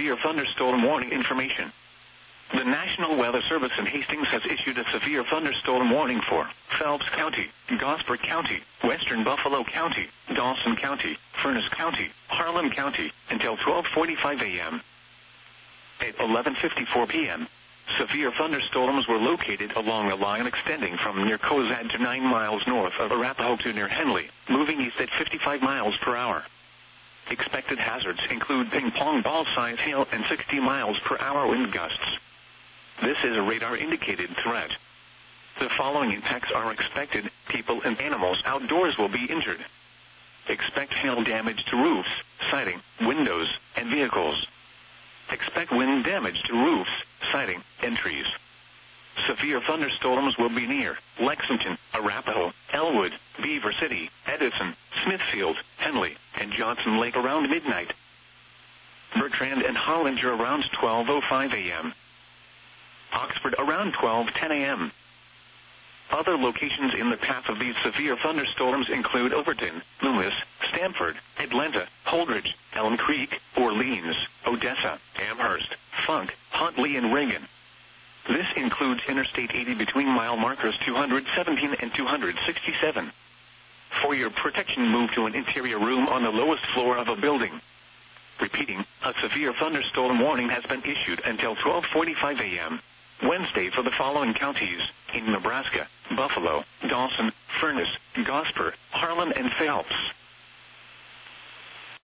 severe thunderstorm warning information. The National Weather Service in Hastings has issued a severe thunderstorm warning for Phelps County, Gosper County, Western Buffalo County, Dawson County, Furnace County, Harlan County, until 12:45 a.m. At 11:54 p.m., severe thunderstorms were located along a line extending from near Cozad to 9 miles north of Arapahoe to near Henley, moving east at 55 miles per hour. Expected hazards include ping-pong ball-sized hail and 60 miles per hour wind gusts. This is a radar-indicated threat. The following impacts are expected. People and animals outdoors will be injured. Expect hail damage to roofs, siding, windows, and vehicles. Expect wind damage to roofs, siding, and trees. Severe thunderstorms will be near Lexington, Arapahoe, Elwood, Beaver City, Edison, Smithfield, Henley, and Johnson Lake around midnight. Bertrand and Hollinger around 12:05 a.m. Oxford around 12:10 a.m. Other locations in the path of these severe thunderstorms include Overton, Loomis, Stamford, Atlanta, Holdridge, Elm Creek, Orleans, Odessa, Amherst, Funk, Huntley, and Reagan. This includes Interstate 80 between mile markers 217 and 267. For your protection, move to an interior room on the lowest floor of a building. Repeating, a severe thunderstorm warning has been issued until 12:45 a.m. Wednesday for the following counties in Nebraska: Buffalo, Dawson, Furnace, Gosper, Harlan, and Phelps.